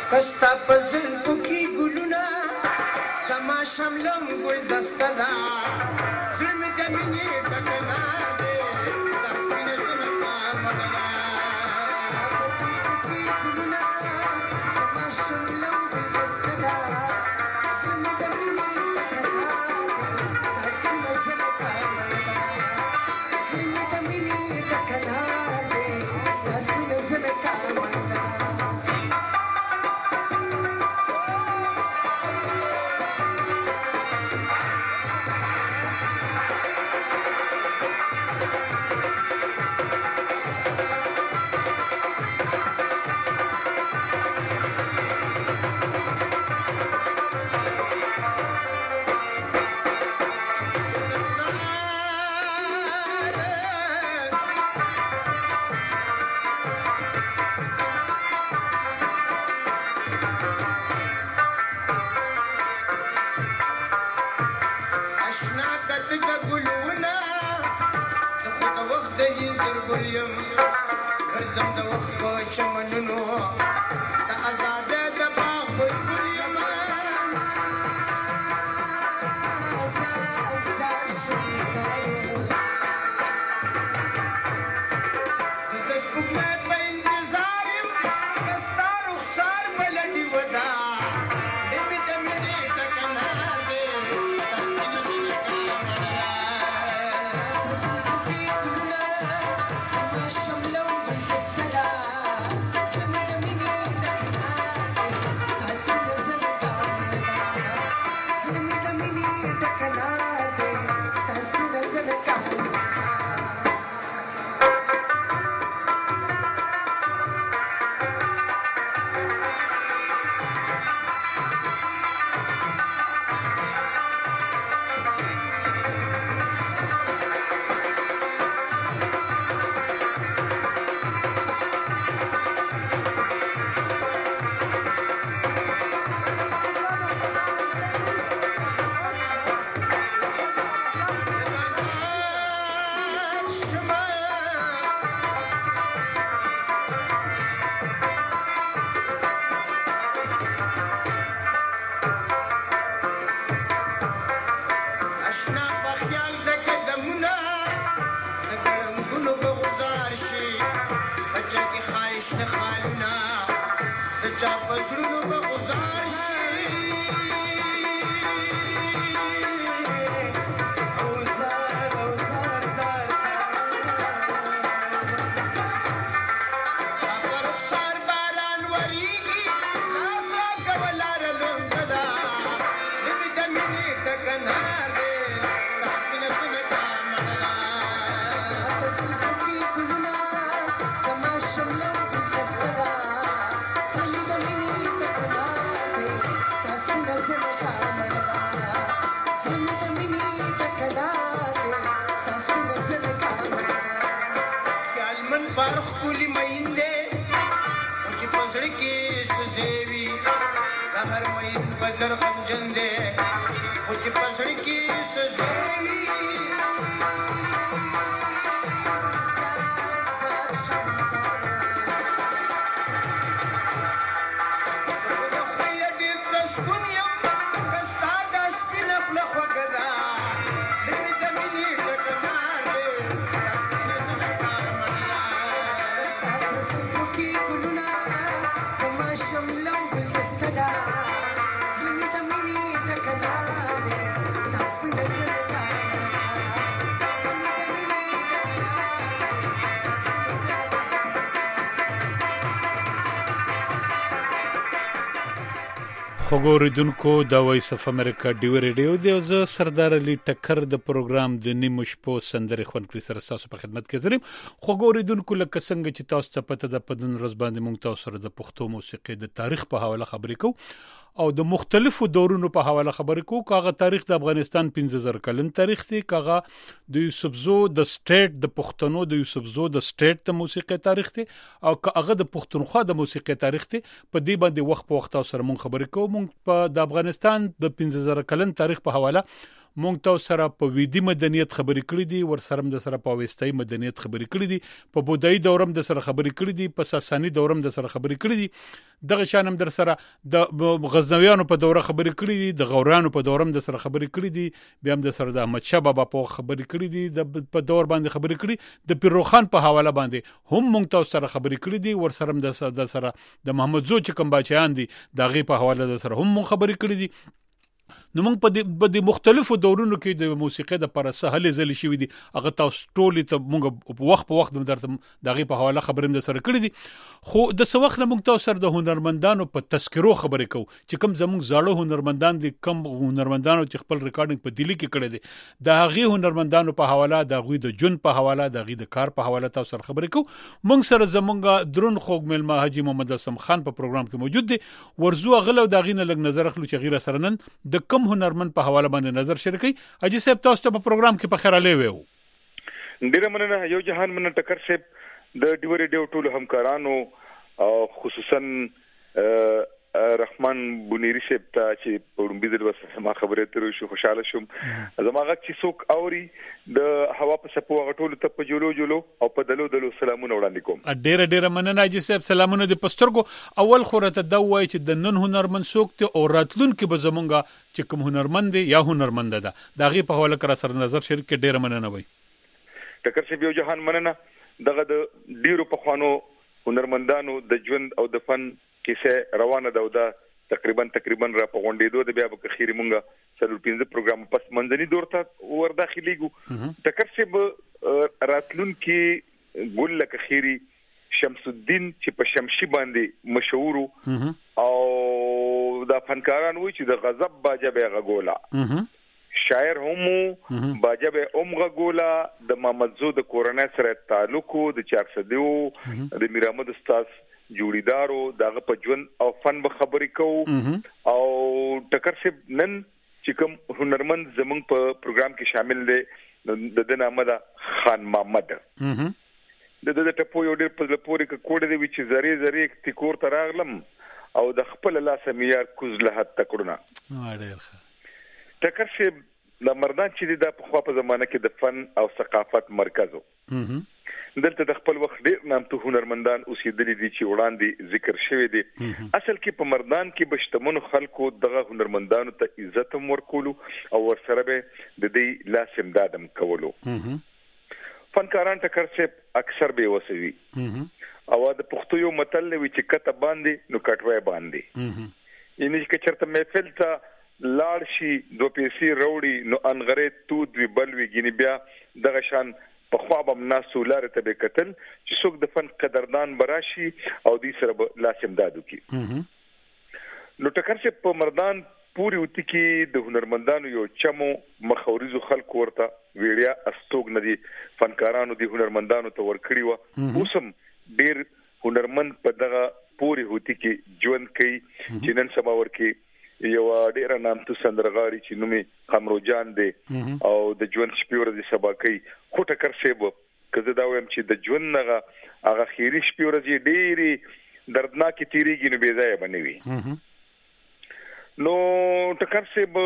کستا فزل فکی ګلونا زما شملم ګل دسته دا ظلم د مینې ټکنا دې تاسبین سن پامنا فکی ګلونا زما شملم ګل دسته دا ظلم د مینې ټکنا دې تاسبین سن پامنا ظلم د مینې ټکنا دې تاسبین سن پامنا خوګوریدونکو د وایس اف امریکا ډیو ریډیو دی او زه سردار علي ټکر د پروګرام د نیمو شپو سندرې خونکړي سره تاسو په خدمت کې زریم. خوګوریدونکو لکه څنګه چې تاسو ته پته ده په دن ورځ باندې موږ تاسو سره د پښتو موسیقي د تاریخ په حواله خبرې کوو او د مختلفو دورونو په حواله خبرې کوو. کاغه تاریخ د افغانستان 15000 کلن تاریخ دی، کاغه د یوسفزو د سټیټ د پښتنو د یوسفزو د سټیټ د موسیقي تاریخ دی او کاغه د پښتونخوا د موسیقي تاریخ دی. په دې باندې وخت په وخت سره موږ خبرې کوو. موږ په د افغانستان د 15000 کلن تاریخ په حواله مونږ تاسو سره په ویدي مدنیت خبرې کړې دي، ور سره د سره په وستای مدنیت خبرې کړې دي، په بودایي دورم د سره خبرې کړې دي، په ساسانی دورم د سره خبرې کړې دي، دغه شانم در سره د غزنویانو په دوره خبرې کړې دي، د غورانو په دورم د سره خبرې کړې دي، بیا هم د سره د احمد شاه بابا په خبرې کړې دي، د په دور باندې خبرې کړې، د پیروخان په حواله باندې هم مونږ تاسو سره خبرې کړې دي، ور سره د سره د محمد زو چې کوم بچیان دي د غي په حواله د سره هم مونږ خبرې کړې دي. نو موږ په د مختلفو دورونو کې د موسیقۍ د پر سهل زل شوې دي، هغه تاسو ټول ته موږ په وخت درته دغه په حواله خبرې هم سره کړې دي. خو د څه وخت نه موږ تاسو سره د هنرمندانو په تذکرو خبرې کوو چې کوم زموږ زاړه هنرمندان دي، کوم هنرمندانو چې خپل ریکارډینګ په دلی کې کړی دي، د هغه هنرمندانو په حواله، د هغه د جون په حواله، د هغه د کار په حواله تاسو سره خبرې کوو. موږ سره زمونږ درون خوږ ملما حاجی محمد اسلم خان په پروګرام کې موجود دي، ورزو غلو د غینه لګ نظر اخلو چې غیره سره نن د کم هنرمند په حواله باندې نظر شریکي. اجي صاحب تاسو ته په پروګرام کې په خیر علي وو. ډیره مننه یو جهان من ټکر صاحب د ډیو ریډیو ټول همکارانو او خصوصا رحمان بونیری صاحب ته چې په لومبي ځل وسه ما خبرې تر شو خوشاله شوم. زماغه چې څوک اوري د هوا په سپو غټول ته په جولو او په دلو سلامونه وړاندې کوم. ډیره مننه اجي صاحب، سلامونه د پسترګو. اول خورته د وای چې د نن هنرمند څوک ته او راتلون کې به زمونږه چې کوم هنرمند یا هنرمند ده دغه په حواله کړه سره نظر شریک کې ډیره مننه وای. ټکر صاحب یو جهان مننه. دغه د ډیرو په خوانو هنرمندانو د ژوند او د فن کیسه روانه ده او دا تقریبا را په غونډېدو د بیا په خیری مونږه سلور 15 پروګرام پس منځني دور ته ور داخليګو. ټکر صاحب راتلون کې ګل لک خیری شمس الدین چې په شمشي باندې مشهور او دا فنکاران وای چې د غضب باجه به غولا شاعر هم باجه به غولا د محمد زو د کورنۍ سره تعلق د 400 د میرامد استاد جوړیدارو دغه په ژوند او فن به خبرې کوو. او ټکر صاحب نن چې کوم هنرمند زمونږ په پروګرام کې شامل دي د نامه ده خان محمد. د ټپو یو ډېر په لپاره کې کوډ دی چې زری تکور تراغلم او د خپل لاس میار کوزله تکړونه. ټکر صاحب د مردان چې د په خوا په زمانه کې د فن او ثقافت مرکز وو. دلته د خپل وخت ډیر نامتو هنرمندان اوسېدلي دي چې وړاندې ذکر شوی دي. اصل کې په مردان کې بشتمن خلکو دغه هنرمندانو ته عزت ورکولو او ورسره به د دې لاس امدادم کولو. فنکاران ټکر صاحب اکثر به وسوي او د پښتو یو متل وی چې کته باندې نو کټوي باندې. یعنی چې چرته محفل ته لاړ شي دو پیسې وروړي نو انغره تود وی بل وی ګینه بیا دغه شان په خوابم ناسو لاره ته به قتل چې څوک د فن قدردان براشي او دې سره لاس امداد وکي. نو ټکر چې په مردان پوری وتی کې د هنرمندانو یو چمو مخاوريزو خلکو ورته ویډیا استوګ ندي فنکارانو د هنرمندانو ته ورکړي و. اوسم ډیر هنرمند په دغه پوری وتی کې ژوند کوي چې نن سبا ورکی یو ډیر نامتو سندرغاړي چې نومي قمرو جان دی او د ژوند شپور دي سبا کوي. خو ټکر صاحب کزه دا وایم چې د ژوند هغه خيري شپور دي ډيري دردناکي تیریږي نو بې ځای بنوي. نو ټکر صاحب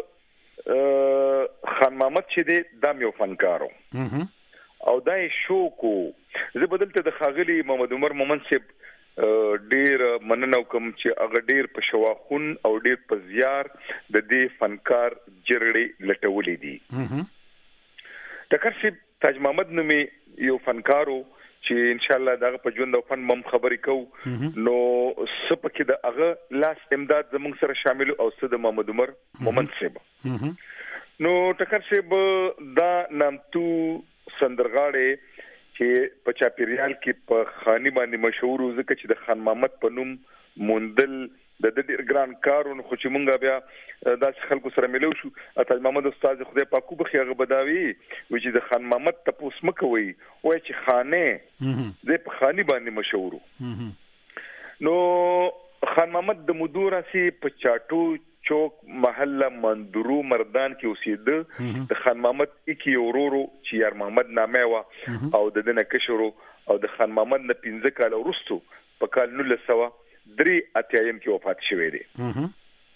خان محمد چې دی دام یو فنکارو او دای شو کو زه بدلته د خاغلی محمد عمر مومن صاحب ډیر مننه کوم چې هغه ډیر په شواخون او ډیر په زیار د دې فنکار جرړې لټولې دي. ټکر صاحب تاج محمد نومي یو فنکارو چې ان شاء الله دغه په ژوند او فن مم خبرې کوو. نو سپکه د هغه لاس امداد زموږ سره شامل او د محمد عمر مومن صاحب. نو ټکر صاحب دا نامتو سندرغاړي چې په چاپیریال کې په خاني باندې مشهور ځکه چې د خان محمد په نوم موندل د ډېر ګران کارونه خو چې مونږ بیا داس خلکو سره ملو شو. اته محمد استاد خدای پاکو بخي هغه بداوي و چې د خان محمد تپوس مکوي وای چې خانه د په خاني باندې مشهور. نو خان محمد د مدور سي په چاټو چوک محله مندرو مردان کې اوسېده. د خان محمد اکی اورورو چې یار محمد نامه وا او د دنه کشرو او د خان محمد نه 15 کال وروسته په کال 1903 کې وفات شوی دی.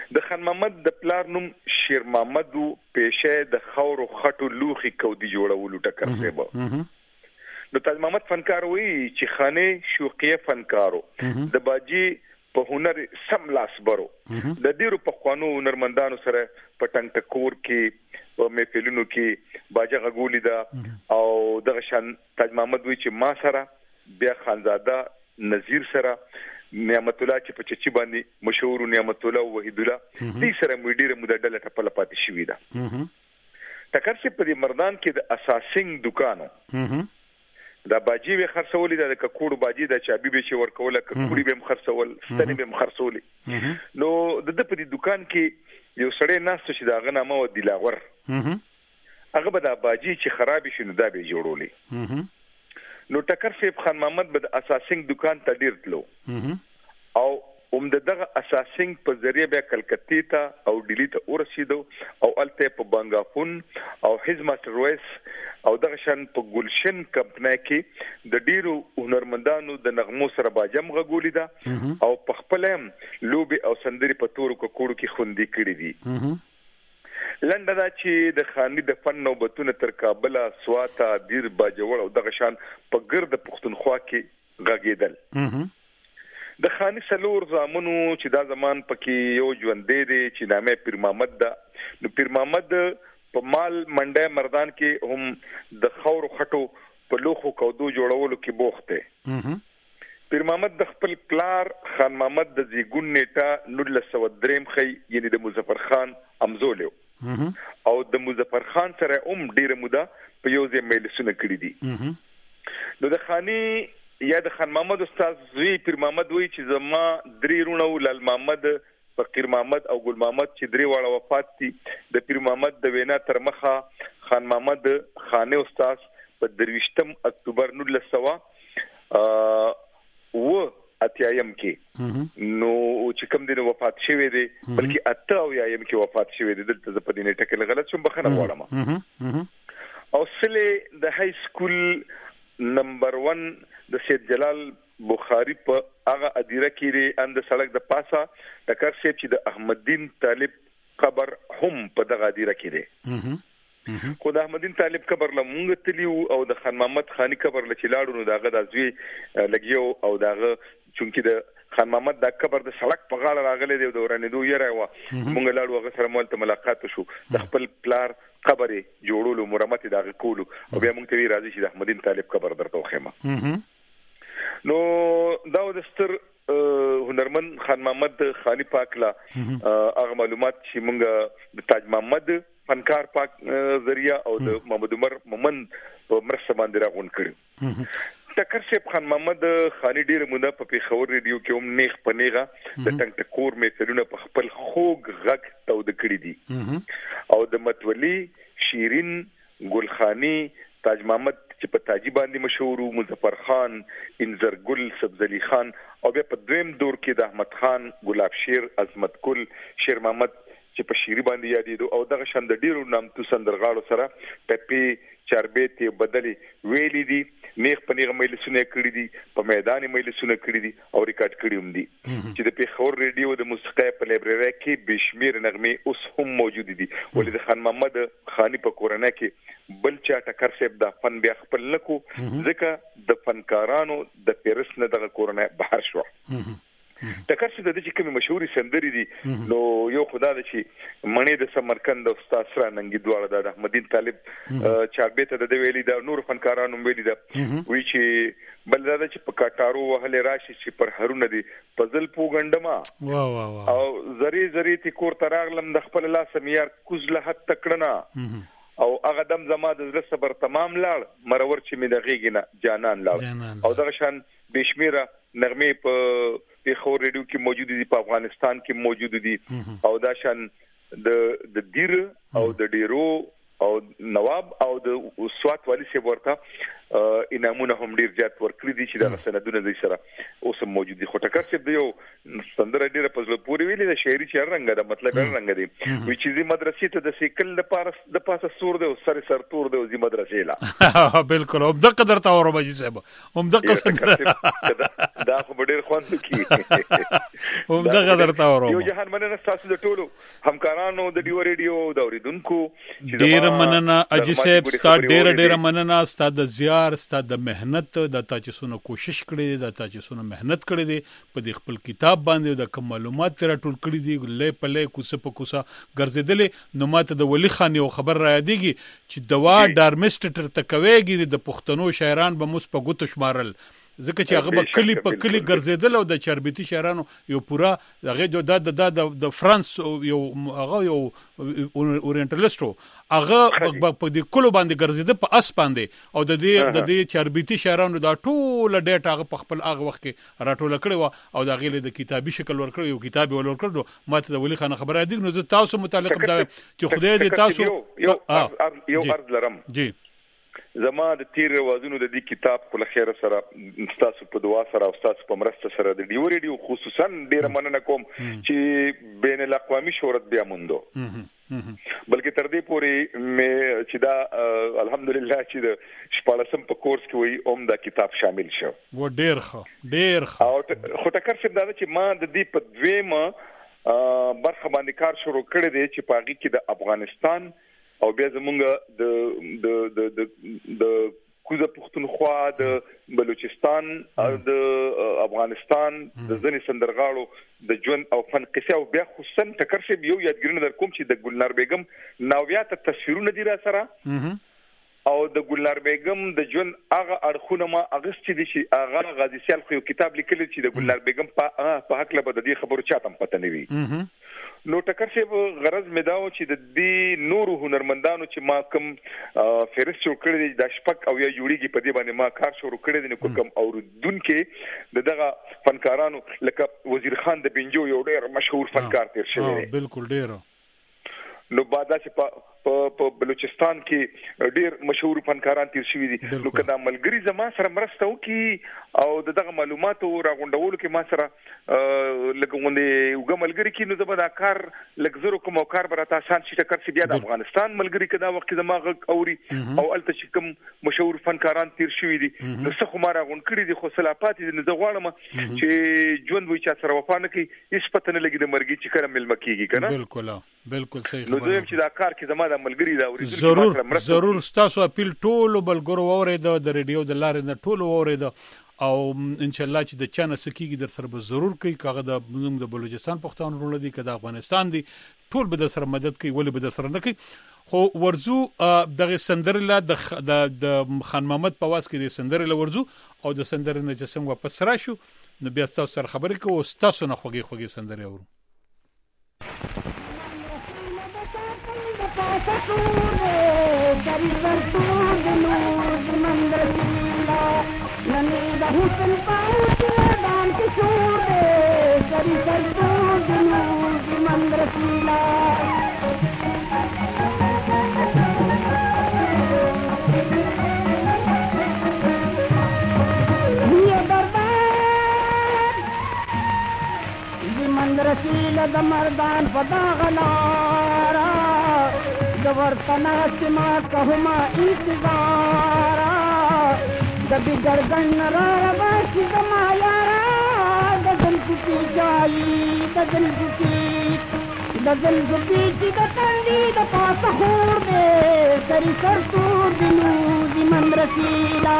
د خان محمد د پلار نوم شیر محمد پېشه د خاورو خټو لوخي کودي جوړولو ټکر سیبه نو تاج محمد فنکار وی چې خانه شوقیه فنکارو د باجی په هنر سم لاس برو د ډیرو په خوانو هنرمندانو سره په ټنګ ټکور کې په محفلونو کې باجا غولي دا او د شان تاج محمد وی چې ما سره بیا خانزاده نذیر سره نعمت الله چې په چچی باندې مشهور نعمت الله وحید الله دې سره مډیره مدډله ټپل پاتې شوې ده ټکر چې په مردان کې د اساسینګ دکانو دا باجی به خرڅولې د ککوړو باجی د چابي به شي ورکوله ککوړي به خرڅول ستنې به خرڅولې نو د په دې دکان کې یو سړی ناست چې دا غنامه و دلاور هغه به د باجی چې خراب شي نو دا به جوړولې نو ټکر سیب خان محمد به د اساسینګ دکان ته ډیر تلو او دغه اساسینګ په ذریعہ به کلکتې ته او ډیلی ته ورسېدو او الته په بنگافون او حز ماستر ویس او دغه شان په ګلشن کمپنی کې د ډیرو هنرمندانو د نغمو سره باجم غولي دا او په خپل لوبي او سندري په تورو کوړو کې خوندې کړې دي لنډه دا چې د خاني د فن نوبتونه تر کابل سواته دیر باجوړ او دغه شان په ګرد پښتونخوا کې غږیدل د خاني سلور زامنو چې دا زمان پکې یو ژوندې دي چې نامه پیر محمد دا نو پیر محمد په مال منډه مردان کې هم د خور خټو په لوخو کودو جوړولو کې بوخته پیر محمد د خپل پلار خان محمد د زیګون نیټه 1903 خي یعنی د مظفر خان امزولیو او د مظفر خان سره ډیره موده په یو ځای مجلسونه کړی دي نو د خاني یا د خان محمد استاد زوی پیر محمد وی چې زما درې رونو لال محمد فقیر محمد او ګل محمد چې درې واړه وفات دي د پیر محمد د وینا تر مخه خان محمد خانه استاد په 23 اکتوبر 1900 و اتیایم کې نو چې کوم دین وفات شوی دی بلکې اته او یایم کې وفات شوی دی دلته په دې نیټه کې غلط شوم بخنه غواړم او سله د های سکول نمبر 1 د سید جلال بخاری په هغه ادیره کې اند سړک د پاسه ټکر شپ چې د احمد دین طالب قبر هم په دغه ادیره کې دی خو د احمد دین طالب قبر لمونږ تلیو او د خان محمد خانی قبر لچ لاړو نو دغه د ازوی لګیو او دغه چونکی د خان محمد د قبر د سړک په غاړه راغلی دی د ورانېدو یې راو مونږ لاړو هغه سره مول ته ملاقات شو د خپل پلار قبر جوړولو مرمت دغه کولو او بیا مونږ ته راځي چې د احمد دین طالب قبر درته وخېما نو دا د ستر هنرمند خان محمد خانی پاک لا هغه معلومات چې مونږ د تاج محمد فنکار پاک ذریعہ او د محمد عمر مومند په مرسته باندې راغون کړو ټکر شپ خان محمد خانی ډیر موده په پیښور ریډیو کې هم نیخ پنیغه د ټنګ ټکور میتلونه په خپل خوږ غږ تود کړی دي او د متولي شیرین ګلخانی تاج محمد چې په تاجی باندې مشهور مظفر خان انذر ګل سبزلی خان او بیا په دویم دور کې د احمد خان ګلاب شیر عظمت ګل شیر محمد چې په شيري باندې یادېدو او دغه شند ډیرو نامتو سندرغاړو سره پپی چاربېته بدلی ویلي دي نیغ پنیغه مجلسونه کړی دي په میدان مجلسونه کړی دي او ریکارډ کړی هم دي چې د پیښور ریډیو د موسیقي په لایبرری کې بشمیر نغمه اوس هم موجود دي ولې د خان محمد خانی په کورونه کې بل چا ټکر سیب د فن بیا خپل نکو ځکه د فنکارانو د پیرس نه دغه کورونه بهر شو ټکر چې د دې کومې مشهوري سندري دي نو یو خدا د چې مڼې د سمرقند استاد سره ننګي دواړه د احمد دین طالب چاربېته د ویلي د نور فنکارانو ویلي د وی چې بل دا چې په کاټارو وهله راشي چې پر هرونه دي پزل پوغندما او زری زری تی کور تراغلم د خپل لاس میار کوزله حد تکړنا او هغه دم زما د زړه صبر تمام لاړ مرور چې می د غیګنه جانان لاړ او دغه شان بشمیره نغمه په پیښور ریډیو کې موجود دي په افغانستان کې موجود دي او دا شان د دیر او د ډیرو او نواب او د سوات والی سی ورته انعامونه هم ډیر زیات ورکړي دي چې دا سندونه د سره اوس موجود دي. خو ټکر څه دی یو سندره ډیره په زړه پورې ویلې د شاعري چې رنګ دا مطلب رنګ دی وی چې د مدرسې ته د سیکل د پاسه سور دی او سر تور دی او د مدرسې لا بالکل هم د قدر تا ورو بجې صاحب هم د قصد دا خو ډیر خوند کی هم د قدر تا ورو یو جهان مننه تاسو د ټولو همکارانو د ډیو ریډیو د اوریدونکو ډیر مننه اجي صاحب ستاسو ډیر مننه ستاسو د زیار ستاسو د مهنت د تاسو سونه کوشش کړی د تاسو سونه مهنت کړی دی په دې خپل کتاب باندې د کوم معلومات تر ټول کړی دی لې په لې کوڅه په کوڅه ګرځیدلې نو ماته د ولی خان یو خبر را یادېږي چې دوا ډارمسټر تکويږي د پښتنو شاعران به مس په ګوت شمارل ځکه چې هغه به کلی په کلی ګرځیدل او د چربيتي شاعرانو یو پورا هغه د فرانس یو هغه یو اورینټالیستو هغه په دې کلو باندې ګرځیده په اس باندې او د دې چربيتي شاعرانو دا ټول ډیټا هغه په خپل هغه وخت کې راټول کړي او دا غیله د کتابي شکل ورکړ یو کتاب ورکړ ماته د ولی خان خبره دی نو تاسو متعلق دا چې خدای دې تاسو یو عرض لرم جی زما د تیر روازونو د دې کتاب په خیر سره تاسو په دعا سره او تاسو په مرسته سره د ډیو ریډیو خصوصا ډیر مننه کوم چې بین الاقوامي شهرت بیا موندو بلکې تر دې پورې مې چې دا الحمدلله چې د شپږم په کورس کې وي اوم دا کتاب شامل شو و ډیر ښه او خو ټکر څه دا چې ما د دې په دویمه برخه باندې کار شروع کړی دی چې پاږي کې د افغانستان او بیا زمونږ د کوزه پښتونخوا د بلوچستان او د افغانستان د ځنې سندرغاړو د ژوند او فن قصه او بیا خصوصا ټکر شي یو یادګرونه در کوم چې د ګلنار بیگم ناویات تصویرونه دي را سره او د ګلنار بیگم د ژوند هغه اړخونه ما اغست دي چې هغه غازی سیال خو کتاب لیکل چې د ګلنار بیگم په حق له د دې خبرو چاته پته نه وي نو ټکر شي غرض مې داو چې د دې نورو هنرمندانو چې ما کوم فهرست جوړ کړی دی د شپک او یا جوړیږي په دې باندې ما کار شروع کړی دی نو کوم اوردونکو دغه فنکارانو لکه وزیر خان د بنجو یو ډېر مشهور فنکار تیر شوی دی بالکل ډېر نو بعد چې په بلوچستان کې ډېر مشهور فنکاران تیر شوی دي نو کدا ملګری زما سره مرسته وکي او دغه معلوماتو راغونډولو کې ما سره لګوندې وګ ملګری کې نو زما دا کار لګزرو کوم کار برته آسان شي ټکر سي بیا د افغانستان ملګری کدا وخت زما غ اوري او الته چې کوم مشهور فنکاران تیر شوی دي نو څه خو ما راغون کړی دي خو صلاحات دي نو زغواړم چې ژوند وي چې سره وفا نه کوي هیڅ پته نه لګي د مرګي چې کړه مل مکیږي کنه بالکل صحیح نو دویم چې دا کار کې زما د ملګری دا اوریدل ضرور تاسو اپیل ټولو بلګرو اورید د ریډیو د لارې نه ټولو اورید او ان شاء الله چې د چانه سکیږي در سره به ضرور کوي کاغه د موږ د بلوچستان پښتون رول دي کده افغانستان دي ټول به در سره مدد کوي ولی به در سره نه کوي خو ورزو دغه سندرله د خان محمد پواز کې د سندرله ورزو او د سندرله نه جسم واپس راشو نو بیا تاسو سره خبرې کوو تاسو نه خوږی سندرې اورو رسیل د مردان پدا غلارا د ورتنا سما کهما انتظارا د بګرګن را باش د مایارا د دل کی جای د دل کی چې د تندې د پاسه هور دې سری سرتور دنو د من رسیلا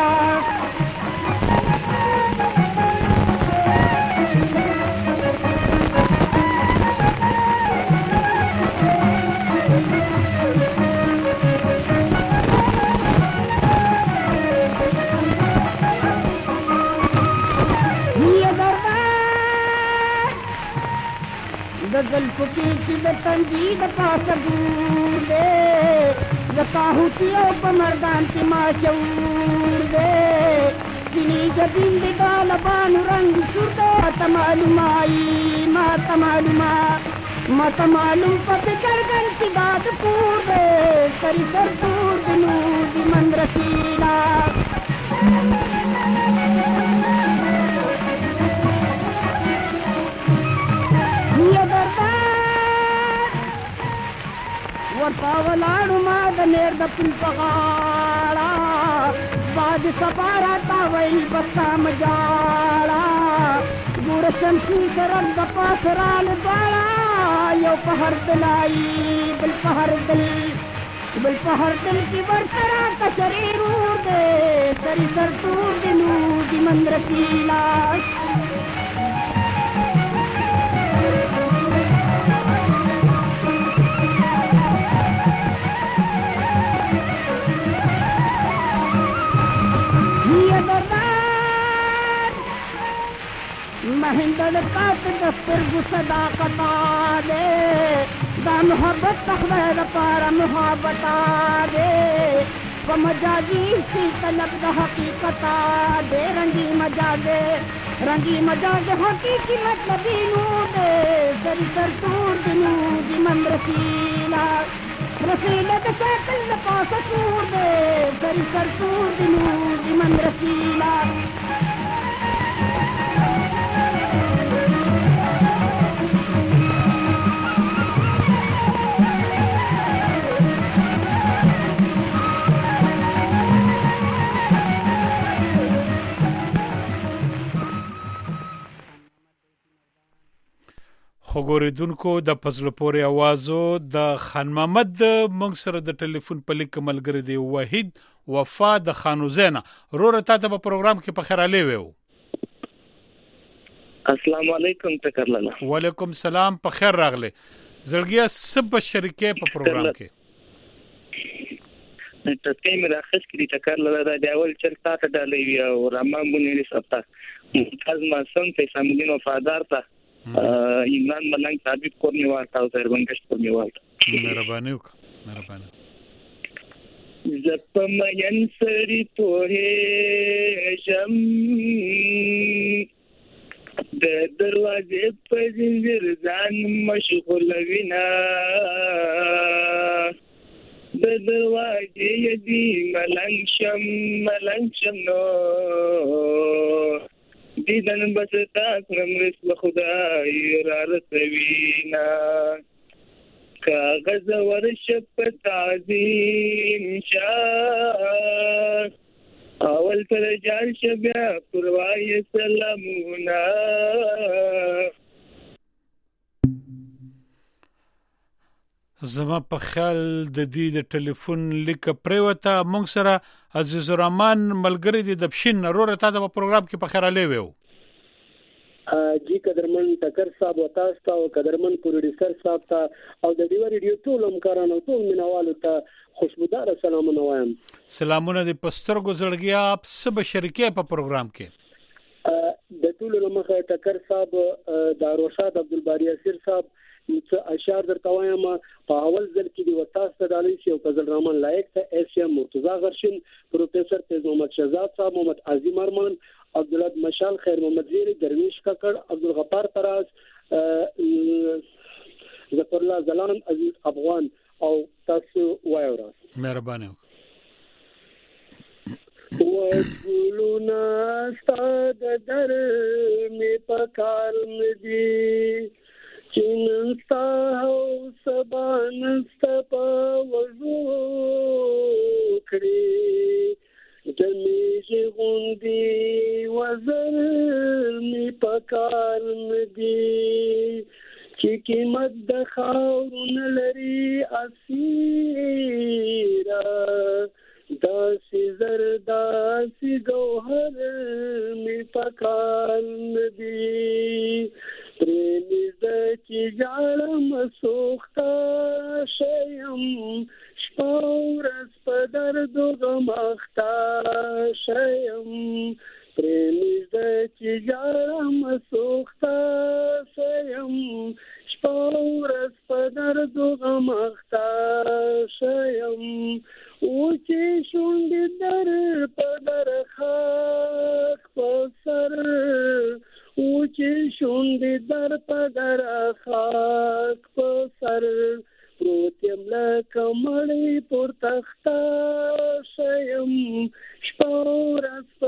دل پکی چې د تندې د پاسه ګور دې د کاهوتی او په مردان کې ما چور دې کینی جبین د طالبانو رنگ شور دې ما ته معلوم په فکر ګن چې داد پور دې سری سر پور دې نو دې من رسیلا ورطاولاړو ما د نیر د پل په غاړه باد صبا راته ویل بستا مجاړه ګوره شمشي سرک د پاس راله دواړه یو په هر دلایي بل په هر دل کې ورسره کشرې رور دی سري سر تور د نور د مندرکیلا مهندل کات دفتر گو صداقت آدے دا محبت تخوی دا پارا محبت آدے ومجازی سی طلب دا حقیقت آدے رنگی مجاز حقیقی مطلبی نور دے سری سر تور دنو دی من رسیلا رسیلہ دا شیطل دا پاس سور دے سری سر تور دنو دی من رسیلا خوګوریدونکو د فضل پورې आवाजو د خان محمد موږ سره د ټلیفون په لیک ملګری دی وحید وفا د خانوزینا روره تاسو په پروګرام کې په خیراله ویو السلام علیکم تکرلله وعلیکم سلام په خیر راغله زړګیا سب شریکه په پروګرام کې تاسو مې راخص کړی تکرلله دا د اول چرتا ته ډالې وی او رحمان بونې سپتا ممتاز ماسن په سامدین وفادار تا ایمان ملنګ ثابت کورنی ورته او سربنګش کورنی ورته مهرباني زپم ینسری پوهه جم د دروازې په زنجیر ځان مشغول وینا د دروازې یدي ملنګ شم نو دیدن بس تا کرم رسل خدای را رسوینا کاغذ ورشپ تعظیم شاه اول تر جان شبیا پروای سلامونا زما په خیال د دې د ټلیفون لیک پریوته مونږ سره عزیز الرحمن ملګری د بشین روره تاسو په پروګرام کې په خیراله ویو جی قدرمن ټکر صاحب او تاسو او قدرمن پروډوسر صاحب ته او د دیو ریډیو ټول همکارانو ټول مینوالو ته خوشبودار سلامونه وایم سلامونه د پسترګو زړګیا سب شریکه په پروګرام کې د ټول لمخه ټکر صاحب د روشاد عبدالباری اسیر صاحب څه اشعار درته وایم په اول ځل کې د وتاست ډالې شي او فضل الرحمن لایق ته ایشیا مرتضی غرشین پروفیسور فیض محمد شهزاد صاحب محمد عظیم ارمان عبدالله مشال خیر محمد زیری درویش ککړ عبدالغفار تراز ظفر الله زلان عزیز افغان او تاسو وایو مهرباني وګلونا ستاد در می پکار مدي چنستا او سبان استپا وزو کړی دمیږي غوندي وزر می پکار مدي چې قیمت د خاورون لري اسیرا داسې زردا سی گوهر می پکار مدي پرېنځ چې جاړم سوختا شیم شپورس په درد غمختا شیم پرېنځ چې جاړم سوختا شیم شپورس په درد غمختا شیم او چې شونډې در په در خاک په سر او چې شونډې در په در خاک په سر پروت یم لکه مړی پر تخته شیم شپه ورځ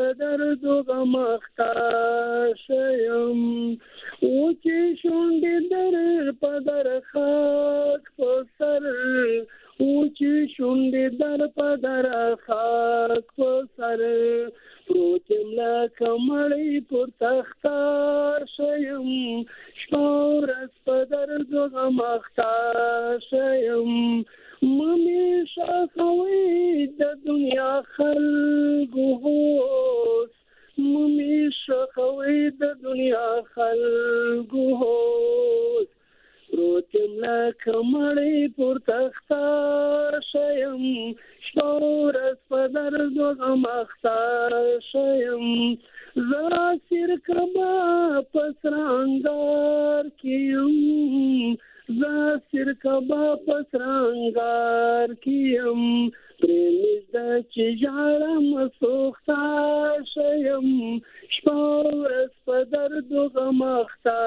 چې شونډې در په در خاک په سر چې شونډې در په در خاک په سر پروت یم لکه مړی پر تختار شیم شپه ورځ په درد و غم اخته شیم ممې ښخوئ د دنیا خلکو هوس ممې ښخوئ د دنیا خلکو هوس پروت یم لکه مړی پر تختار شیم شپه ورځ په درد و غم اخته شیم زه اسیر کبه په سره انګار کې یم زه اسیر کبه په سره انګار کې یم پرېږده چې ژاړم سوخته شیم شپه ورځ په درد و غم اخته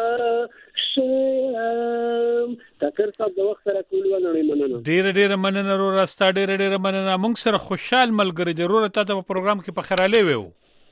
شیم. ټکر صاحب د وخت سره کولو نړۍ مننه. ډېره مننه وروره ستا ډېره مننه. موږ سره خوشحال ملګری دی وروره تا ته په پروګرام کې په خیرالی ویو.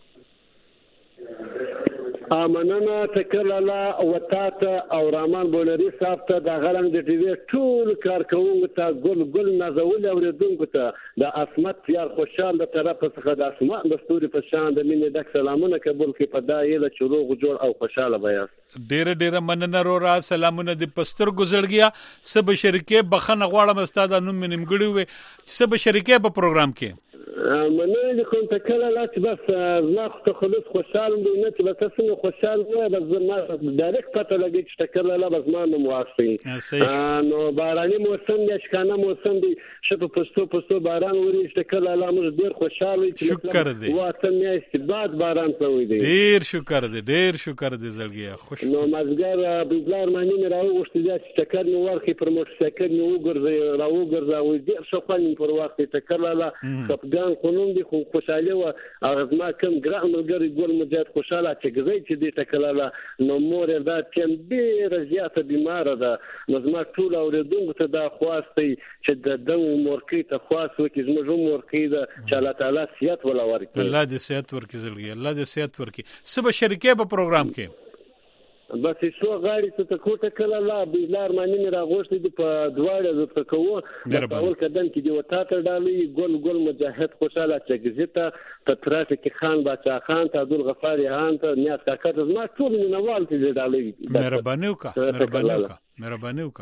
مننه ټکر لاله او تاته او رامان بولري صاحب ته د غلنګ د ټي وي ټول کارکونکو ته ګل نازول اوریدونکو ته د عصمت یار خوشحال د طرف څخه د اسمان د ستوري په شان د مینې ډک سلامونه قبول کړي په دا یله چې روغ جوړ او خوشاله بیاست. ډېره مننه وروره سلامونه د پستر ګزړګیا سب شریکې بخنه غواړم استاد نوم نیمګړی وي سب شریکې په پروګرام کې مننه کوم ته کله لا چې بس زما خو خلص خوشحال دی نه چې بس څنګه خوشحال نه بس زما ډایرکټ پته لګی چې ټکر لا بس ما نو واخلي نو باراني موسم دی شکانه موسم دی شپه پستو باران وري ټکر لا موږ ډیر خوشاله چې شکر دی واته مې استباد باران شوی دی ډیر شکر دی زړګیا خوش نو مازګر بلار مانی مې راوغشت دي چې ټکر نو ورخي پر موټر سایکل نو راوګرځاوي ډیر شخوان پر وخت ټکر لا خپګان قانون دي خو خوشاله و اغزما کم ګرام ملګری ګور مجاهد خوشاله چې غزي چې دې ټکلاله نو مور دا تم ډیر زیاته بیمار ده نو زما ټول اوریدونکو ته دا خواستي چې د دم مورکې ته خواست وکړي زموږ مورکې ده چې الله تعالی صحت ولا ورکړي الله دې صحت ورکړي زړګي الله دې صحت ورکړي سبا شریکې په پروګرام کې بس شو غاړي ته کوټه کله لا بلار مانی مې راغوښتې دي په دواړه زړه کوو اول قدم کې دی وتا ته ډالي ګل مجاهد خوشاله چګزیته ته ترافیک خان باچا خان ته عبد الغفار خان ته نیاز کاکا ته ما ټول منوال ته ډالي مهرباني وکړه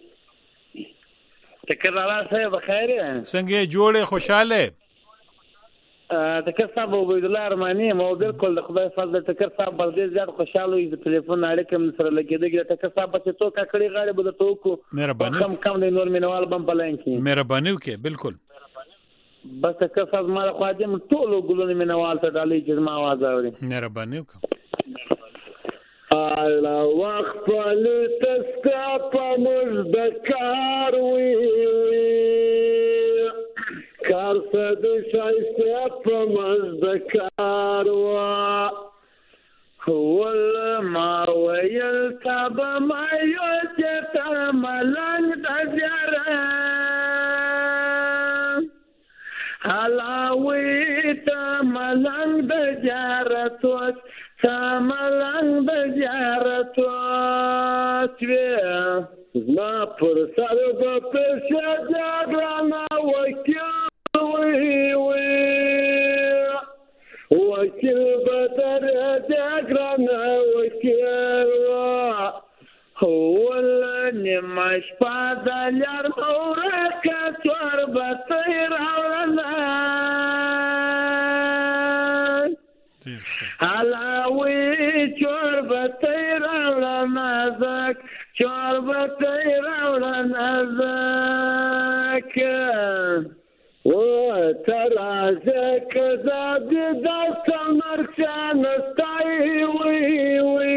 تکر الله صاحب بخیر څنګه جوړه خوشاله تکر صاحب عبد الله ارمانی مو بالکل د خدای فضل تکر صاحب بلدي زیات خوشاله وي د ټلیفون اړیکه من سره لګیدګ تکر صاحب چې تو کاکړي غاړي بده تو کو مهرباني کم د نور مینوال بم پلاین کی مهرباني وکي بالکل بس تکر صاحب ما خواجه ټول ګلونه مینوال ته ډالي چې ما आवाज اوري مهرباني وکي الله وخت پل تسکا په مزدکار وی کار صد شایسته په مزدکار وا هول ما ویل تاب ما یو چې تر ملنګ د جره حلاوی ته ملنګ د جره توس ملنګ د جره توس زما پر سر په پښه جګړه وکړ وکیل بدر جګړه وکړ هول نماش پاد لار اوره کڅور بتای راولنا حلاوی چور بتای راولنا زک چور بتای راولنا زک وترازك زاد دست مرشان استاي وي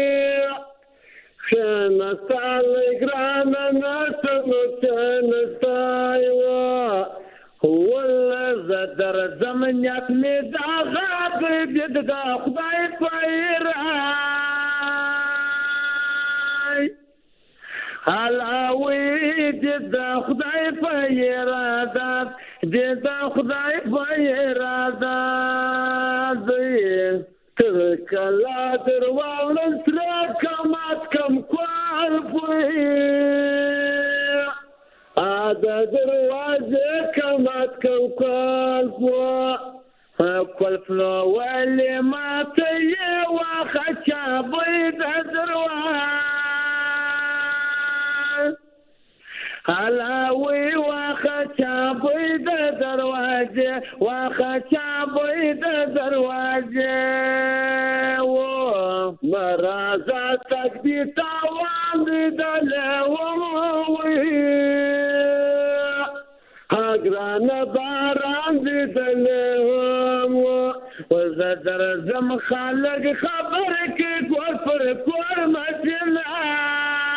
خان استاي غرانا نتنتن استاي هو الذر زمن يتني دا غاب بيدغا خداي فايراي حلاوي جد خداي فايرادات جد خداي فايرادات تركلا دروال سرا كمات د دروازه کمات کل فلو ولی ما تیه واخه چابوی د دروازه علاوی واخه چابوی د دروازه واخه چابوی د دروازه مرازا تکبی تاوان دیدلوی اگران باران دیدلوی وزدر زم خالق خبر کی کور پر کور مجلان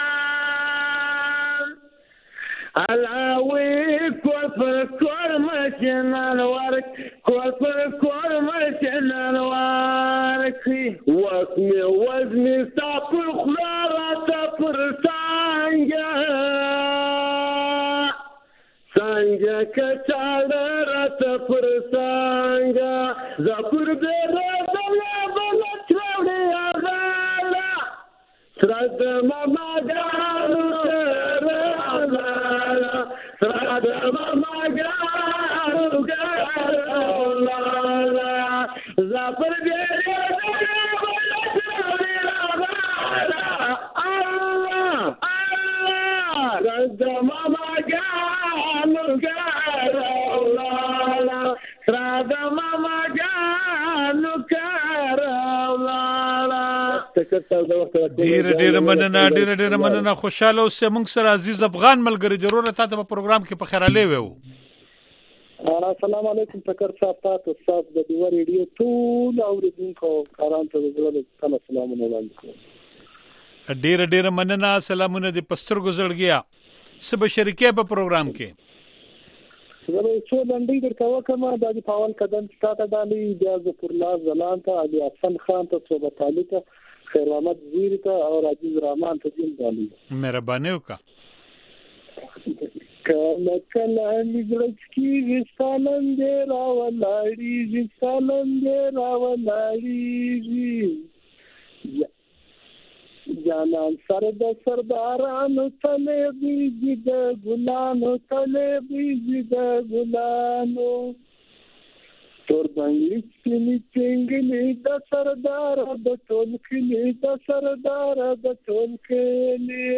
علاوی کور پر کور مجلان ورک کور پر کور مجلان ورکی وزنی وزنی ساپر خلارا ساپر سانگا سانگا کچاڑا را ساپر سانگا زاپر بیرا بلا بلا چوڑی آغالا سرد ماما گارو آغالا سرد ماما گارو آغالا زاپر بیرا ډیر مننه خوشاله اوسه موږ سره عزیز افغان ملګری ضرورت ته په پروګرام کې په خیراله وو. السلام علیکم ټکر صاحب تاسو صاحب د دیو ریډیو ټول اوریدونکو کاران ته زړه سلامونه وړاندې کوم. ډیر مننه سلامونه د پستر گزړګیا سب شریکه په پروګرام کې زه څو لنډۍ درته وکم د پاول قدم سٹارټ ډالي اجازه پر لا زلان ته علي حسن خان ته صوبه تعالی ته خیر احمد زیر ته او عزیز رحمان ته دین ډالي مهرباني وکړه کله کله نګرځ کی سالم دې راولاړي سالم دې راولاړي جانان سرد سردارانو تله بیزی د ګلانو تله بیزی د ګلانو تور باندې سپینې څنګهلی د سردار د ټول کلی د سردار د ټول کلی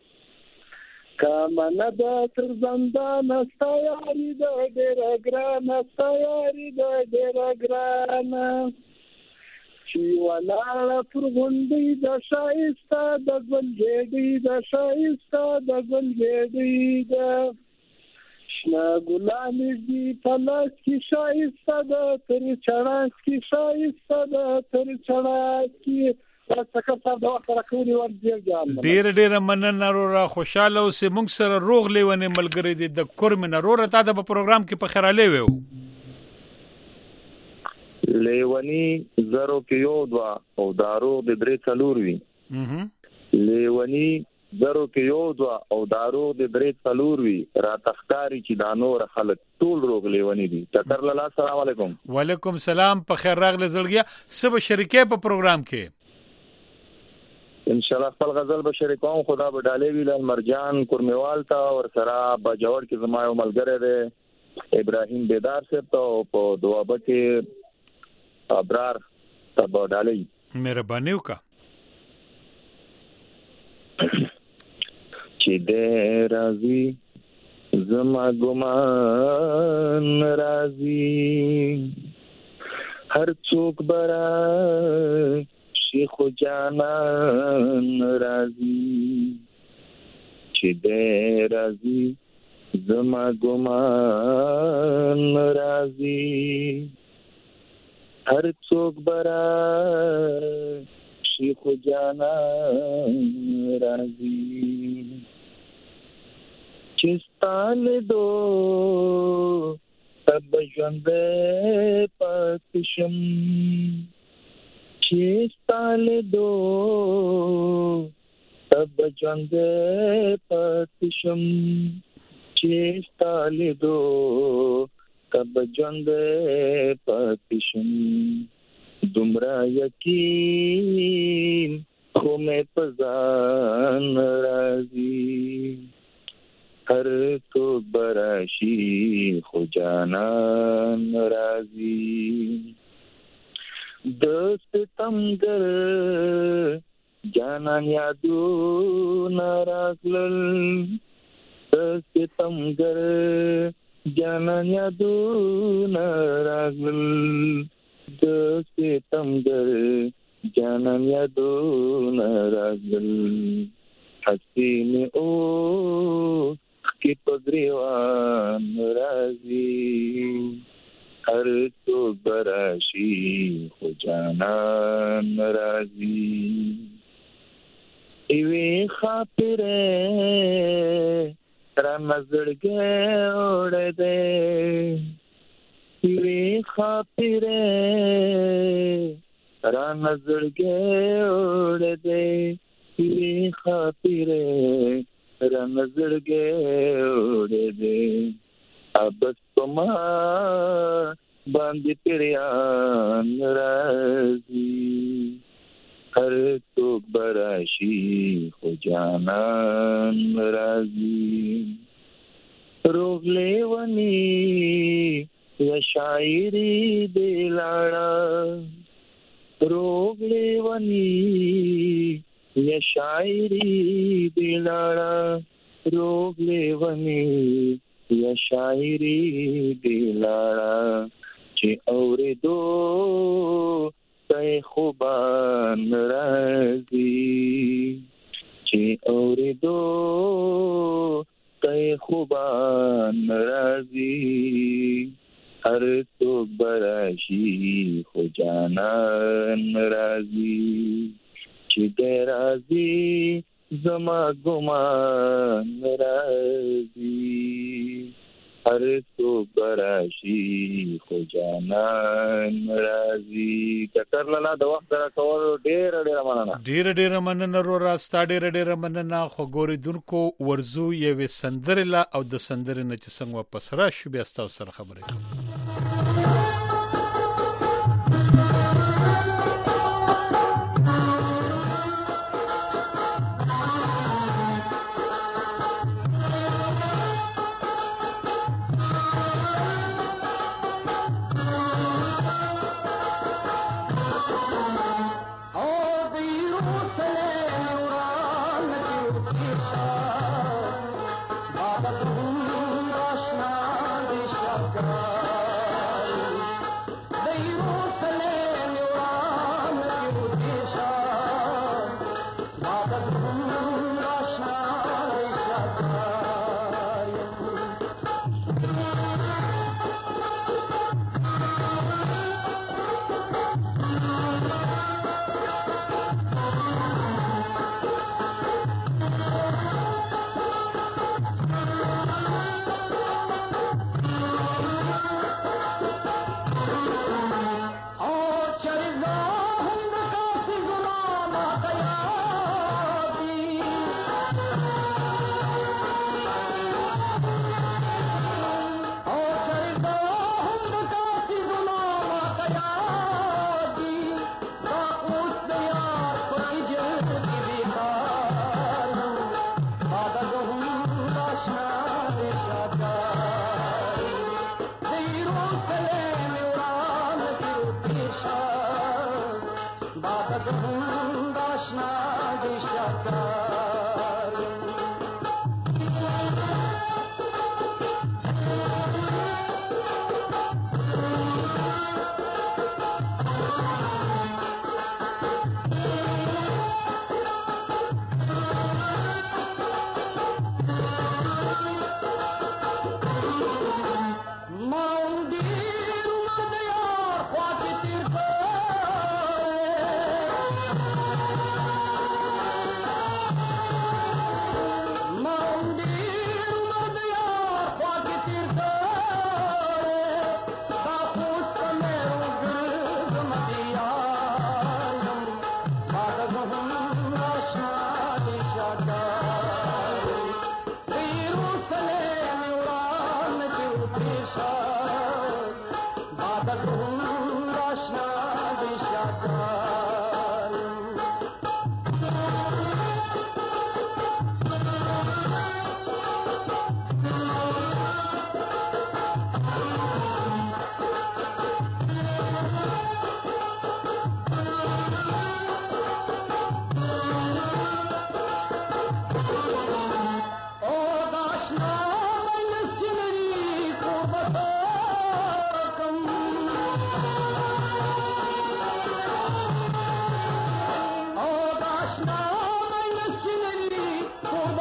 کامنه د تر زندان استایاری د ډیر ګران استایاری د ډیر ګران چې ولاړه پر غونډۍ د شایسته د ګلګېډۍ د شایسته د ګلګېډۍ د شنه ګلانې دي په لاس کې شایسته د تر چړاس کې شایسته د تر چړاس کې ډیر مننه رورا خوشاله اوسه موږ سره روغ لیونه ملګری دي د کورمنه رورا ته د پروګرام کې په خیراله وو. لیونی زرو کې یو دوا او دارو د درې څلور وی لیونی زرو کې یو دوا او دارو د درې څلور وی را تخکاری چې دانور خلک ټول روغ لیونی دي. ټکر لاله السلام علیکم. وعلیکم السلام په خیر راغله زړګیا سب شریکه په پروګرام کې ان شاء الله خپل غزل به شریکوم خدا به ډالې ویل مرجان کورمیوال تا اور سرا بجوړ کې زما یو ملګری دی ابراهیم بیدار صاحب ته په دوابه کې ابرار تبا ډالۍ مهرباني وکړه چې دې راځي زما ګمان راځي هر څوک برا شیخ جانان راځي چې دې راځي زما ګمان راځي हर चौक बरा शेख जाना राजी चिस्तान दो तब जंदे पतशम चिस्तान दो तब जंदे पतशम चिस्तान दो कब जंदे पतिशम दुमरा यकीन खो में पजान राजी هر تو براشي خو جانان راضي د ستمګر جانان یادو ناراغلل د ستمګر جانان یادو ناراغلل د ستمګر جانان یادو ناراغلل حسین او کی پګریوان راضي هر تو براشي خو جانان راضي ایوی خاطره را نظرګه اورې دې ایوی خاطره را نظرګه اورې دې ایوی خاطره را نظرګه اورې دې ابس پما باندې پریان راضي هر تو براشي خو جانان راضي روغلې ونی یا شاعري دلاړه روغلې ونی یا شاعري دلاړه روغلې ونی یا شاعري دلاړه چې اورېدو ته خوبان راځي چې اورېدو ته خوبان راځي هر څوک براشي خو جانان راځي چې دې راځي زما ګمان راځي هر څوک براشي خو جانان راځي ټکر لاله د وخت را کول ډېر مننه رو راستا ډېر مننه خو ګوري دونکو ورزو یو سندرلا او د سندر نه چې څنګه واپس راشي بیا تاسو سره خبرې کوم Baba,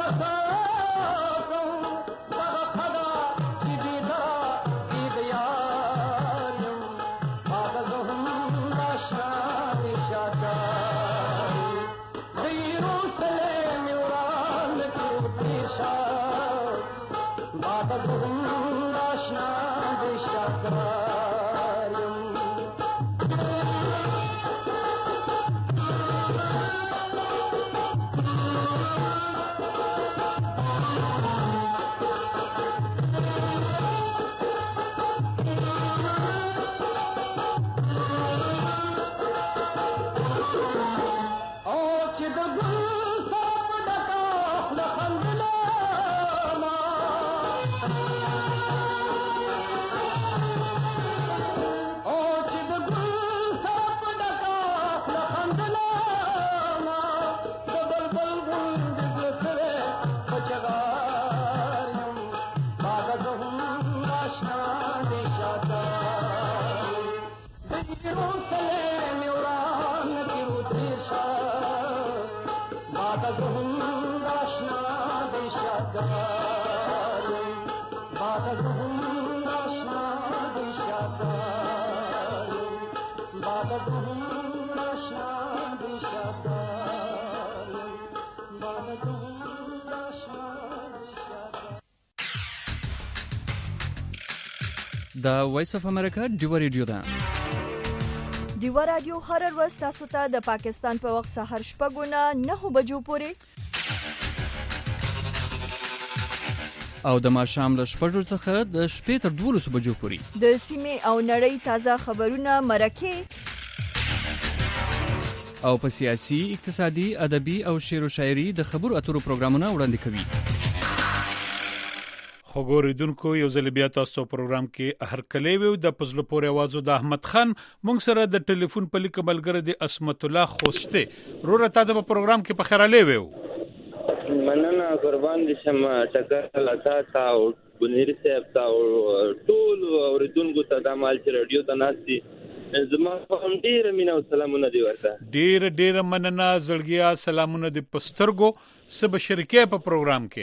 د وایس اف امریکا ډیوه ریډیو ده. ډیوه رادیو هر ورځ تاسو ته د پاکستان په وخت سحر 9:09 بجو پورې او د ماښام له 6 څخه د شپې تر 12 بجو پورې د سیمې او نړۍ تازه خبرونه مرکه او په سیاسي، اقتصادي، ادبي او شعر او شاعري د خبرو اترو پروګرامونه وړاندې کوي. خبرېدونکو یو ځل بیا تاسو پروګرام کې هر کله ویو د پزلو پورې आवाज د احمد خان مونږ سره د ټلیفون په لیک ملګری د اسمت الله خوسته رور ته د پروګرام کې په خیراله ویو. مننه قربان دي شمه ټکر لتا تا او بنیر صاحب تا او ټول اوریدونکو ته د مال چې رادیو ته ناشتي زما هم ډیر مینه او سلامونه دی ورته. ډیر مننه زړګیا سلامونه دی پسترګو سب شریکه په پروګرام کې.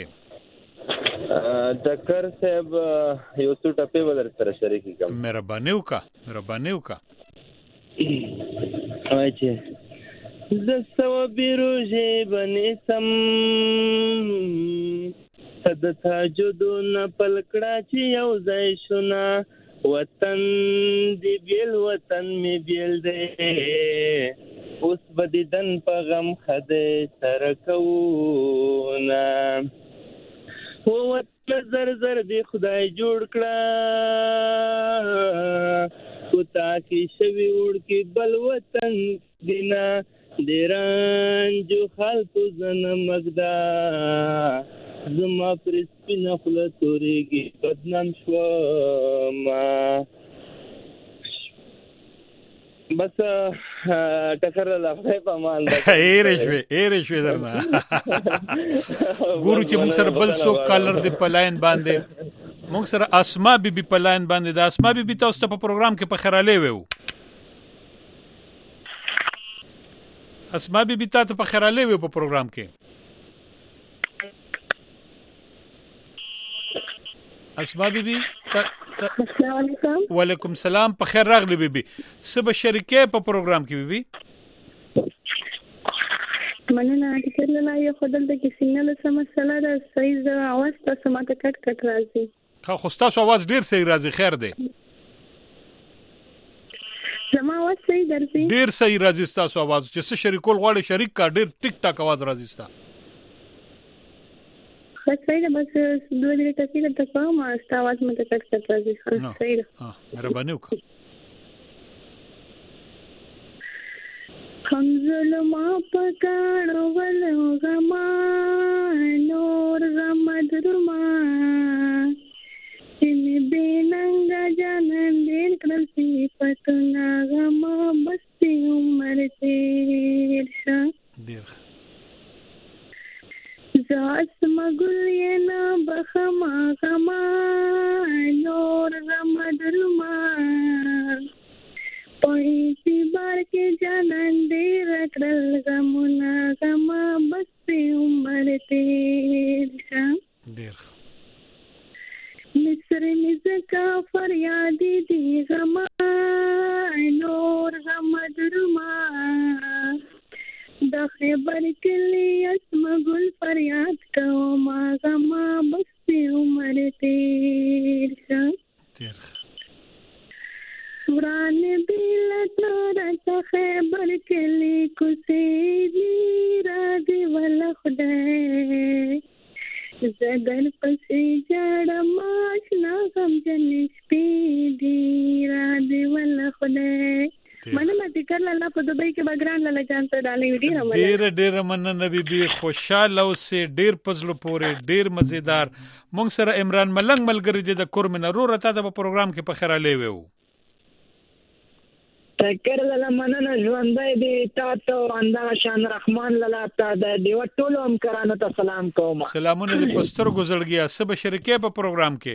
ټکر صاحب یو څو ټپه ولر سره شریکي کوم. مهرباني وکا وای چې ز سو بیروجه بنې سم صد تاجدون پلکړه چې یو ځای شونه وطن دی بیل وطن می بیل دی اوس بدیدن په غم خده سره کوونه وطن زر دی خدای جوړ کړه کو تاکي شوی وړ کې بل وطن دینا دیران جو خالتو زن مگدا زما پر سپینا خلا توریگی بدنام شوا ما بس ټکر لا خدای په مان ده ایرشوي درنه ګورو چې موږ سره بل څو کالر دی پلاین باندې موږ سره اسما بیبي پلاین باندې د اسما بیبي تاسو ته په پروګرام کې په خیراله ویو. اسما بیبي تاسو په خیراله ویو په پروګرام کې. اسما بیبي السلام علیکم. وعلیکم السلام. په خیر راغلی بیبي. سبا شریکه په پروګرام کې بیبي. مننه چې کله یو خدل د کیسینل سم مسله ده صحیح د اواز تاسو ماته کټ راځي. خو تاسو आवाज ډیر صحیح راځي. خیر دی. زما आवाज صحیح درځي. ډیر صحیح راځي تاسو आवाज چې څه شریکول غواړي شریک کا ډیر ټیک ټاک आवाज راځي تاسو. صحیح ده بس دوه دې ټکی ته کوم आवाज مته کټ راځي. صحیح ده. مهرباني وکړه. هم ظلما پکانو ول غما نور غما درما چې بیننګ جانان دې کړل سی پتنا غما بستی عمر تیر شه ډیر زاس مګل ینا بخما غما نور غما درما پویسی بار کې جانان دې رکړل غمونه غما بس په عمر تیر کوما غما بس عمر تیر شا وران بیلت نورت خیبر کلی کسیدی رادی والا خدای زدن پسی جاڑا ماشنا غم جنش پیدی رادی والا خدای مننه ذکر لاله په دوبۍ کې بګران لاله جان ته ډالۍ ډېر مننه بیبي خوشاله اوسې ډېر پزلو پورې ډېر مزیدار مونږ سره عمران ملنګ ملګری دی د کورمنه رو رته د پروګرام کې په خیره لیوي وو ذکر لاله مننه ژوندۍ دی تاسو انده شان رحمان لاله تا د دیو ټولو همکارانو ته سلام کوم سلامونه د پستر ګزړګیا سبا شریکې په پروګرام کې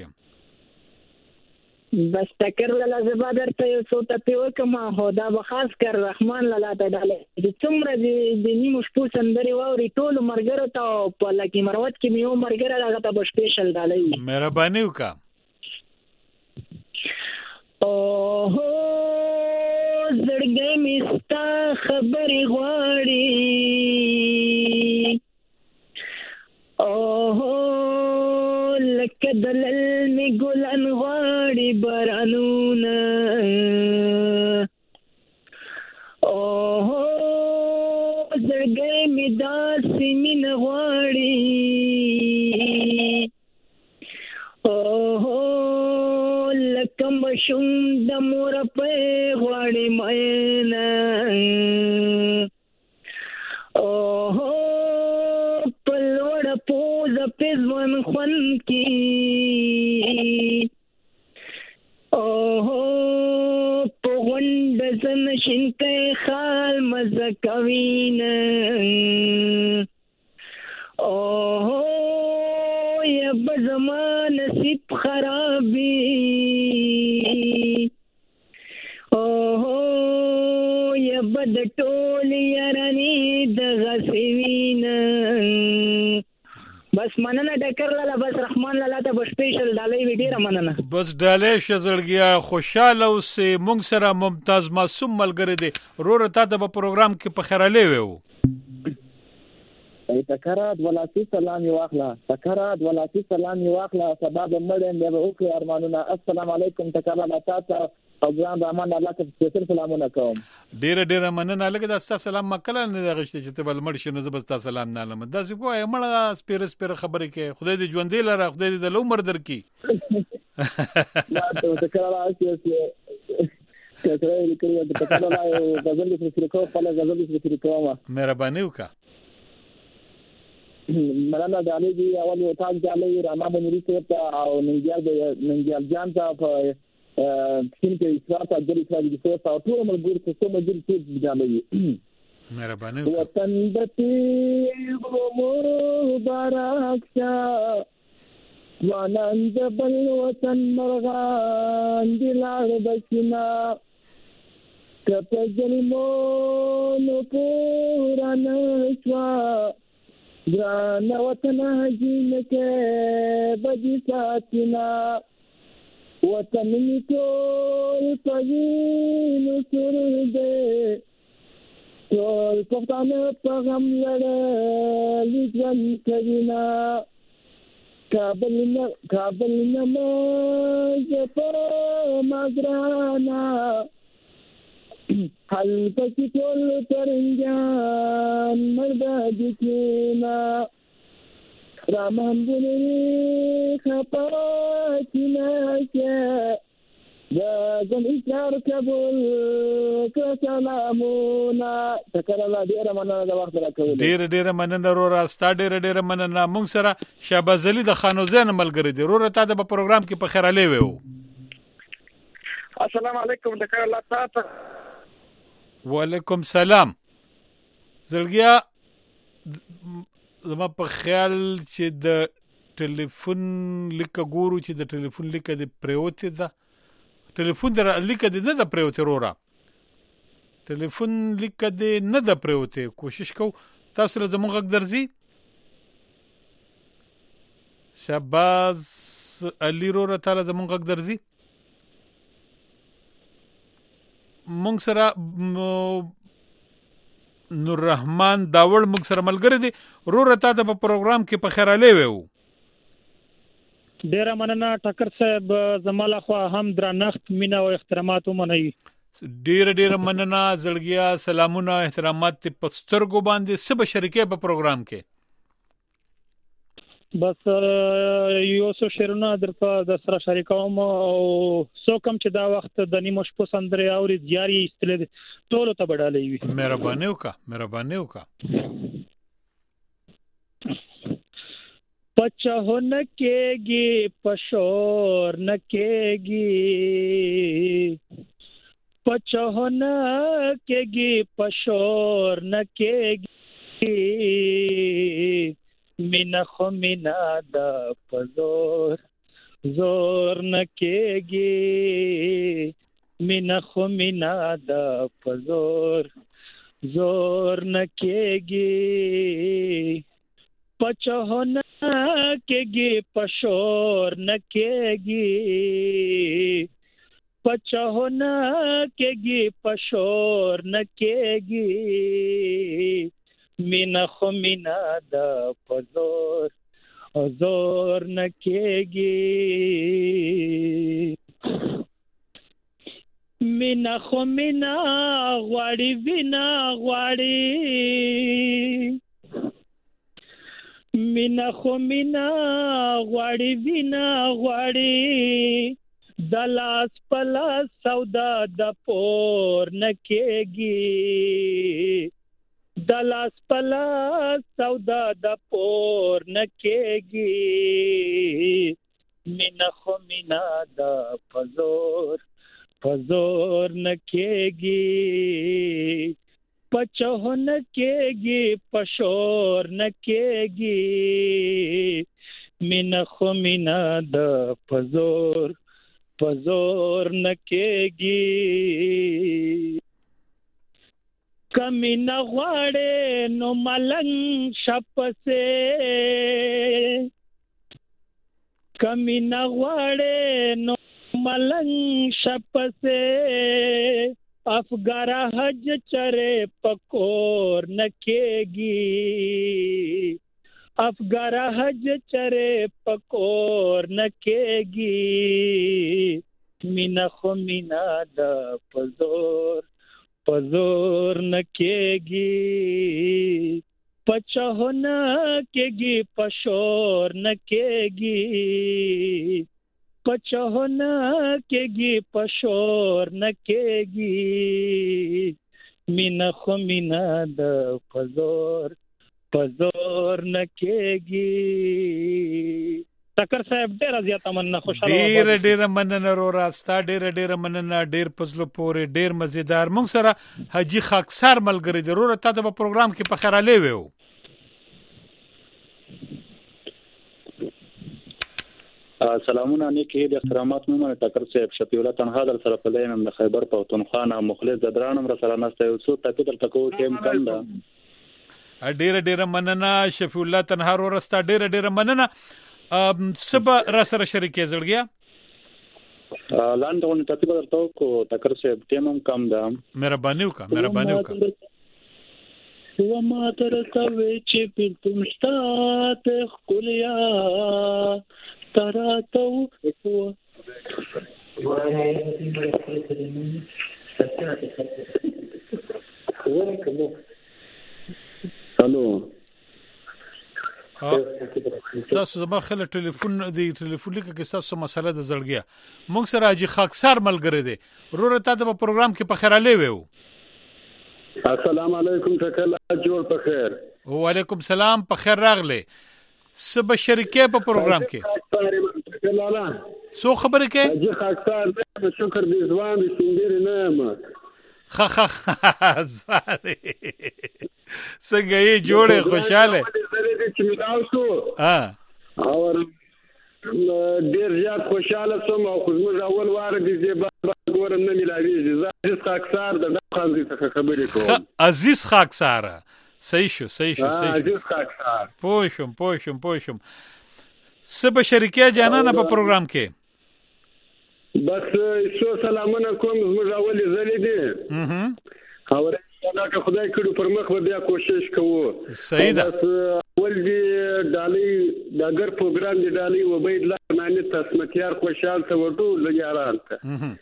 بس تکر لاله زبا درته یو څو ټپې وکم هو دا به خاص کر رحمان لاله ته ډالۍ د څومره د نیمو شپو سندرې واوري ټولو مرګرو ته په لکه مروت کې میو مرګره هغه ته به سپیشل ډالۍ مهرباني وکړه اوه زړګې مستا خبرې غواړي اوه لکه دلل می ګلن غواړي بارانونه اوه زړګې می داسې مين غواړي اوه لکه مشوم د مور په غواړي مېنا اوه پلوړ پوز پزمن خون کی اوه پغوند زن شنکې خال مزکوین اوه یا بزمان نصیب خرابی اوه یا بد ټول یارانی د غسوین بس مننه ډکر لاله بس رحمان لاله ته سپیشل ډالۍ وی ډیره مننه بس ډالۍ شزړګیا خوشاله اوسې مونږ سره ممتاز معصوم ملګری دی رو رته د پروګرام کې په خیره لیوي وو تکرات ولاتی سلام واخلا تکرات ولاتی سلام واخلا سبب مړ نه به وکي ارمانونه السلام علیکم تکرات تاسو پروګرام رحمان الله ته سپیشل سلامونه کوم ډیره مننه لکه دا تاسو سلام مکل نه غشته چې ته بل مړ شنو زبر تاسو سلام نه لمه دا څه کوه مړ سپیر خبرې کې خدای دې ژوندې لره خدای دې د عمر درکې لا ته تکرات کتره لیکلو د تکرات غزل فکر کوم په غزل فکر کوم مهرباني وکړه ملانا د علي دی اول یو تاج د علي راما بنوري ته او ننګیال جان ته په سین کې اسراف د اسراف د څو ټول ملګری ته څو مجل څه د علي مهرباني وطن دتی مبارک شه وانند بل وطن مرغان دلار بچنا کته جنمو نو پوران شوا گرانا وطن جنکے بجی ساتنا وطن نکول پوین سر دے تول پختان پغم لڑے لیجن کرینا کابل نماز پر مگرانا حل پسی ټول پرنجان مردا دکینا رامان بنی خپاکینا که دازم اسرار کبول کسلامونا تکر الله ډیره مننه د وخت راکول ډیره مننه رو راستا ډیره مننه مونږ سره شهباز علي د خانوزین ملګری دی رو رته د پروګرام کې په خیره لیوي وو السلام علیکم تکر الله تاسو وعلیکم سلام زلګیا زما په خیال چې د ټلیفون لیکه ګورو چې د ټلیفون لیکه د پریوتی ده ټلیفون در لیکه د نه د پریوتی رورا ټلیفون لیکه د نه د پریوتی کوشش کو تاسو له زموږ غږ درځي شهباز علي رورا تعالی زموږ غږ درځي مونږ سره نور رحمان داوړ موږ سره ملګری دی. وروره تا ته په پروګرام کې په خیر علي وو. ډیره مننه ټکر صاحب، زماله خو هم درنښت مینا او احترامات ومنئ. ډیره مننه زړګیا، سلامونه احترامات ته پسترګو باندې سبا شریکه په پروګرام کې. بس یو څو شعرونه درته د سره شریکوم او سو کم چې دا وخت د نیمو شپو سندرې اوري جاری استلې ټول ته بډالې وي. مهرباني وکړه. پچو نکېږي پشور نکېږي، پچو نکېږي پشور نکېږي، مینا خو مینا دا پزور زور نکېږي، مینا خو مینا دا پزور زور نکېږي، پچو نکېږي پشور نکېږي، پچو نکېږي پشور نکېږي، مینا خو مینا دا پزور زور نکېږي، مینا خو مینا غواړي وینا غواړي، مینا خو مینا غواړي وینا غواړي، د لاس پلا سودا د پور نکېږي، د لاس پلا سودا د پور نکېږي، مینا خو مینا د پزور نکېږي، پچو نکېږي پشور نکېږي، مینا خو مینا د پزور نکېږي، کمینا غواړې نو ملنګ شپسه، کمینا غواړې نو ملنګ شپسه، افګارا حج چرې پکور نکېږي، افګارا حج چرې پکور نکېږي، مینا خو مینا د پزور نکېږي، پچو نکېږي پشور نکېږي، پچو نکېږي پشور نکېږي، مینا خو مینا د پزور نکېږي. ټکر صاحب ډیره زیاته مننه، خوشاله ډیره مننه رورا ستا، ډیره مننه، ډیر پزلو پورې ډیر مزیدار. موږ سره حاجی خاکسار ملګری دی. رورا تا ته په پروګرام کې په خیر علي وو. سلامونه نیکی د احترامات مو ټکر صاحب، شفیع الله تنها در سره په لایم د خیبر پښتونخوا مخلص زدرانم را سره نسته یو څو تاکید تکو ټیم کم ده. ډیره مننه شفیع الله تنها رورا ستا، ډیره مننه. سبا را سره شریکې زړګیا لاندې ته درته کو ټکر صاحب ټیم کم ده. مهرباني وکړه. وما ترتوي چې پلتم شتات خلیا تراتو الو تاسو زما خله ټلیفون لیکه کې تاسو مسله د زړګیا. موږ سره حاجی خاکسار ملګری دی. وروره تا ته په پروګرام کې په خیر علي وو. السلام علیکم ټکل جوړ په خیر. وعلیکم سلام، په خیر راغله. سبا شریکه په پروګرام کې سو خبره کې حاجی خاکسار په شکر دې ځوان دې سندري نه ما زواري څنګه یې جوړه خوشاله چې ملاو شو اور ډیر زیات خوشاله سم او خو زموږ اول واره دې ګورم نه ملاویږي. عزیز خاکسار د خاندي څخه خبرې کوم. عزیز خاکسار صحیح شو عزیز خاکسار پوښم سبا شریکه جانانه په پروګرام کې بس څو سلامونه کوم. زموږ اول ځلې دي دا که خدای کړو پر مخ بیا کوشش کوو. صحیح ده. ول دی ډالۍ د اگر پروګرام دی ډالۍ وبید الله معنی تسمتیار خوشحال ته وټو لګیاران ته.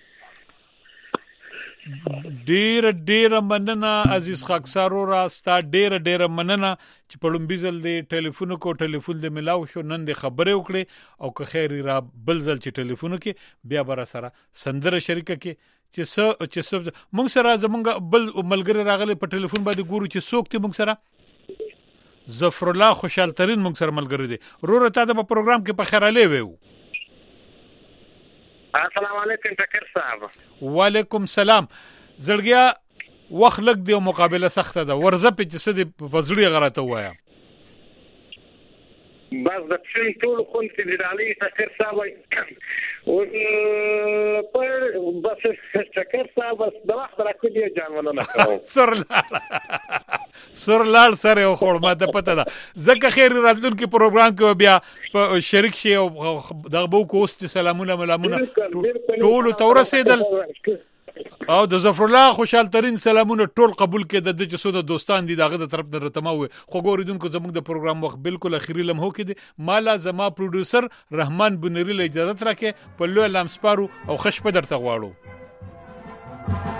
ډیر مننه عزیز خاکسارو را ستا ډیر مننه چې په لومبي ځل د ټلیفون د ملاو شو نن د خبرې وکړې او که خیر را بل ځل چې ټلیفون کې بیا بر سره سندره شریکه کې چې مونږ سره زمونږ بل ملګری راغلی په ټلیفون باندې ګورو چې څوک دی مونږ سره ظفر الله خوشحال ترين مونږ سره ملګری دی. رور ته د پروګرام کې په خیر علي وو. السلام علیکم ټکر صاحب. وعلیکم سلام. زړګیا وخت لګ دی او مقابله سخته ده ورزه په چې سدي په زړی غراته وایا. بس د فلم ټول خون چې د علي ټکر صاحب او بس ټکر صاحب د وخت راکړي ځانونه سر لاړ سره او خور ما ته پته ده زکه خیر راتلونکي پروګرام کې بیا په شریک شي او دغه بو کوست سلامونه ملامونه ټول تورسیدل او د ظفر الله خوشحال ترين سلامونه ټول قبول کړه د جسو د دوستان دي دغه طرف نه رتمو خو ګوریدونکو زموږ د پروګرام وخت بالکل اخیری لمحو کې دي مالا زما پروډوسر رحمان بنری له اجازه راکې په لوی لام سپارو او خش په درته غواړو.